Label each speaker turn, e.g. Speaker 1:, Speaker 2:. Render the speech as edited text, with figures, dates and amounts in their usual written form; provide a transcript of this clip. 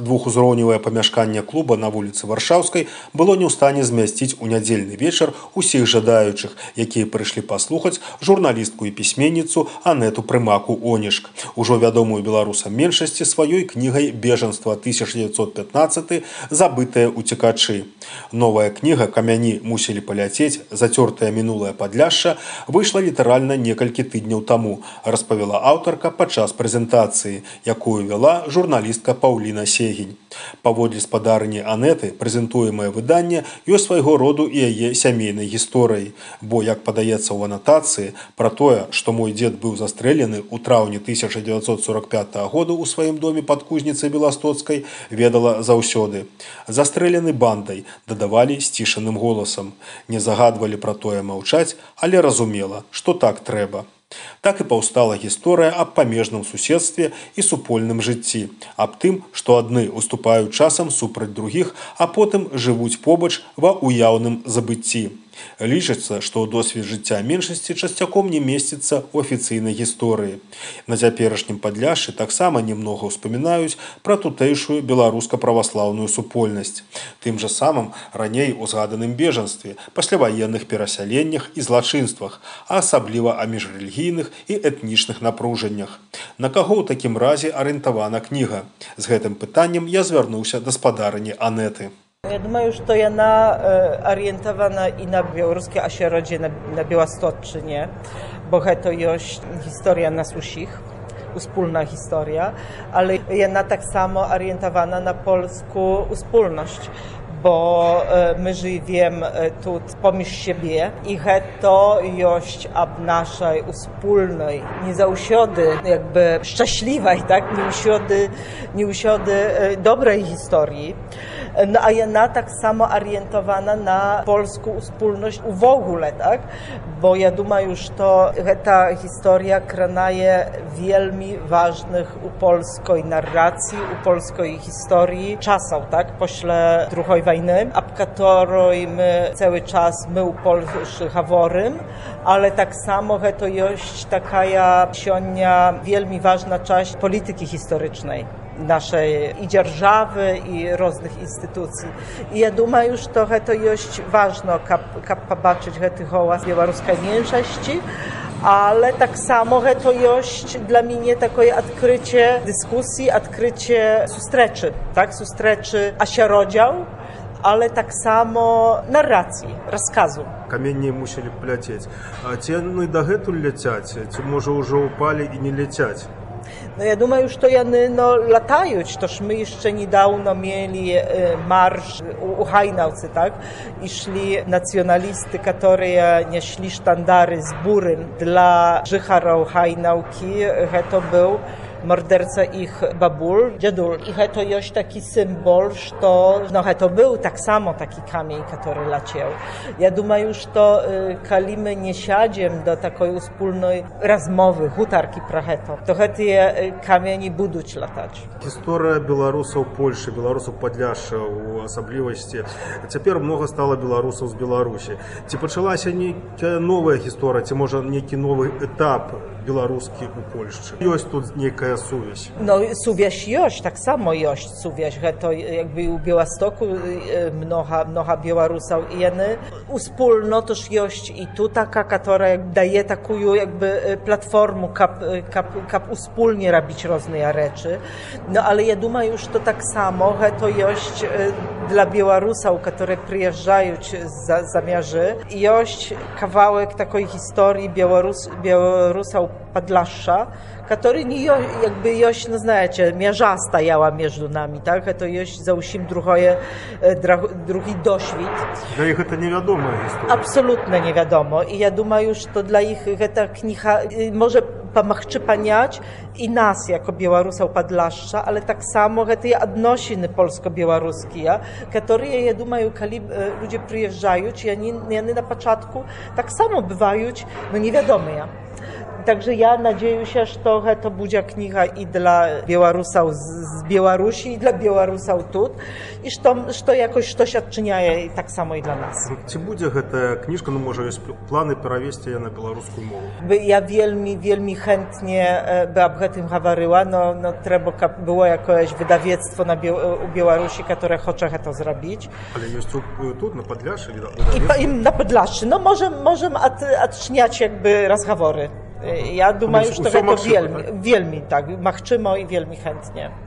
Speaker 1: двухузроўневае памяшканне клуба на вуліцы Варшаўскай было не ў стане змясціць у нядзельны вечар усіх жадаючых, якія прыйшлі паслухаць журналістку і пісьменніцу Анету Прымаку-Онішк, ужо вядомую беларусам меншасці сваёй кнігай «Бежанства 1915. Забытыя уцекачы». Новая кніга «Камяні мусілі паляцець. Зацёртае мінулае Падляшша» выйшла літаральна некалькі тыдняў таму, распавяла аўтарка падчас прэзентацыі, якую вяла журналістка Паўліна Сегінь. Паводле спадарні Анеты, прэзентуемае выданне ёсць свайго роду і яе сямейнай гісторыяй, бо, як падаецца ў анатацыі, пра тое, што мой дзед быў застрэлены ў траўні 1945 году ў сваім доме пад Кузніцай Беластоцкай, ведала заўсёды. Застрэлены бандай, дадавалі сцішаным голасам. Не загадвалі пра тое маўчаць, але разумела, што так трэба. Так і паўстала гісторыя аб памежным суседстве і супольным жыцці, аб тым, што адны уступаюць часам супраць другіх, а потым жывуць побач ва ўяўным забыцці. Лічыцца, што досвед жыцця меншасці часцяком не месціцца ў афіцыйнай гісторыі. На цяперашнім Падляшшы таксама немнога ўспамінаюць пра тутэйшую беларуска-праваслаўную супольнасць. Тым жа самым раней у згаданым бежанстве, пасляваенных перасяленнях і злачынствах, а асабліва о міжрэлігійных і этнічных напружаннях. На каго ў такім разе арыентавана кніга? З гэтым пытаннем я звярнуўся да спадарні Анеты.
Speaker 2: Я думаю, што яна арыентавана і на беларускае асяроддзе на Беластотчыне, бо гэта ёсць гісторыя нас усіх, успольная гісторыя, але яна таксама арыентавана на польскую успольнасць, bo my żyjemy tu pomіж siebie i to jest ab naszej wspólnej, nie zausiody jakby szczęśliwej, tak, nie usiody dobrej historii. No a ja tak samo orientowana na polską wspólność w ogóle, tak, bo ja думаю, że ta historia kranaje wielmi ważnych u polskiej narracji, u polskiej historii czasów, tak, pośle II wojny, a której my cały czas my u Polski haworym, ale tak samo to jest taka sionia wielmi ważna część polityki historycznej naszej i dzierżawy, i różnych instytucji. I ja думаю, że to jest ważne, jak pobaczyć ten hałas białoruskiej mniejszości, ale tak samo to jest dla mnie takie odkrycie dyskusji, odkrycie sustreczy, tak, sustreczy asierodział, ale tak samo narracji, rozkazu.
Speaker 1: Каменні мусілі пляцець. А ці яны дагэтуль ляцяць, ці можа ўжо ўпалі і не ляцяць?
Speaker 2: No ja думаю, że jany latają, toż my jeszcze niedawno mieli marsz u Hajnałcy, tak? I szli nacjonalisty, którzy nieśli sztandary z burym dla Życharów Hajnałki. To był morderca ich babul, dziadul. I to jest taki symbol, że to był tak samo taki kamień, który leciał. Ja думаю, że kiedy my nie siadziem do takiej wspólnej rozmowy, hutarki про to te kamieni będą latać.
Speaker 1: Historia Białorusów Polski, Białorusów Podlasza w особливости. Теперь много стало белорусов z Białorusi. Czy zaczęła się jaka nowa historia, czy może jakiś nowy etap białoruski u Polski? Jest tu jakaś suwieś?
Speaker 2: No, suwieś jest, tak samo jest suwieś. To jakby u Białostoku mnoha Białorusów i jeny wspólno też jest i tu taka, która daje taką jakby platformę, kap wspólnie robić różne rzeczy. No, ale ja думаю, że to tak samo, to jest dla Białorusów, które przyjeżdżają z zamiarzy, jest kawałek takiej historii Białorusów Podlasza, który nie jakby jest, no знаете, mierza stajała między nami, tak? To jest załóżmy drugi doświad.
Speaker 1: Dla nich to nie wiadomo historia.
Speaker 2: Absolutnie nie wiadomo. I ja думаю, że dla nich ta kniha może pomagać paniać i nas jako Białorusów Podlasza, ale tak samo te odnosiny polsko-białoruskie, które ja думаю, kiedy ludzie przyjeżdżają, oni na początku tak samo bywają, no nie wiadomo. Także ja nadzieję się, że to będzie kniha i dla Białorusów z Białorusi, i dla Białorusów tu, i że jakoś to się odczynia tak samo i dla nas.
Speaker 1: Czy będzie ta książka, no może jest plany przewieźć je na białoruską mowę?
Speaker 2: Ja wielmi chętnie by o tym mówiła, no trzeba było jakoś wydawnictwo u Białorusi, które chce to zrobić.
Speaker 1: Ale jest tu na Podlasie?
Speaker 2: I na Podlasie. No możemy odczyniać jakby rozmowy. Ja думаю, że to wielmi, tak, machczymo i wielmi chętnie.